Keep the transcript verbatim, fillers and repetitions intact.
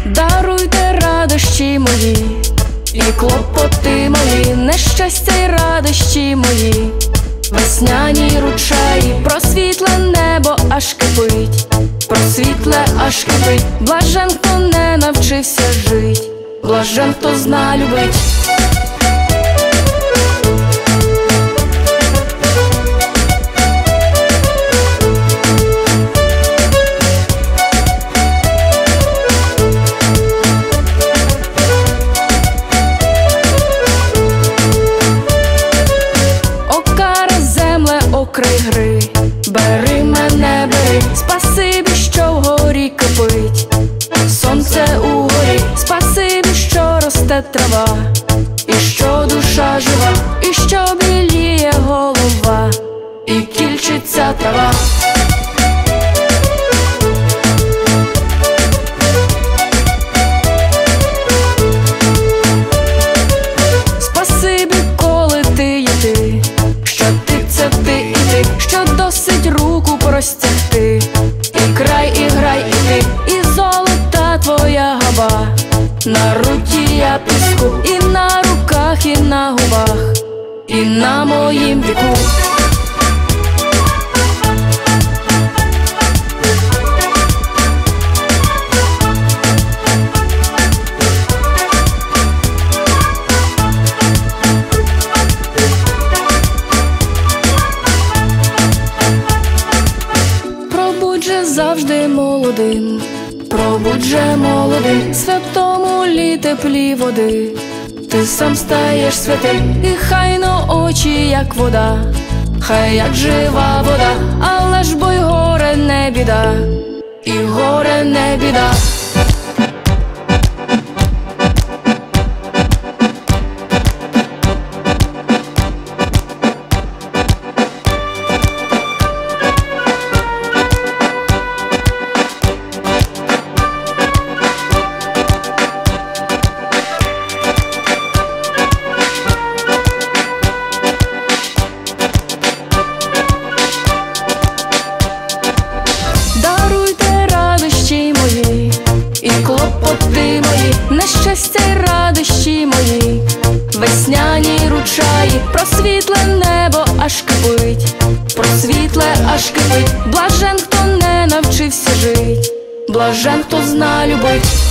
Даруйте радощі мої і клопоти мої, нещастя й радощі мої. Весняні ручаї, просвітле небо аж кипить, просвітле аж кипить. Блажен, хто не навчився жить, блажен, хто зна любить. Окрий гри, бери мене, бери, спасибі, що вгорі кипить сонце угорі, спасибі, що росте трава, і що душа жива, і що біліє голова, і кільчиться трава. Спасибі, коли ти є ти, що ти це ти і ти, що досить руку простягти, і край, і грай, і ти, і золота твоя габа, на руті я піску, і на руках, і на губах, і на моїм віку. Завжди молодим, пробудь же молодим, святому лі теплі води. Ти сам стаєш святим, і хайно очі, як вода, хай як жива вода, але ж бо й горе не біда, і горе не біда. І клопоти мої, нещастя й радощі мої. Весняні ручаї, просвітле небо аж кипить, просвітле аж кипить. Блажен, хто не навчився жить, блажен, хто зна любить.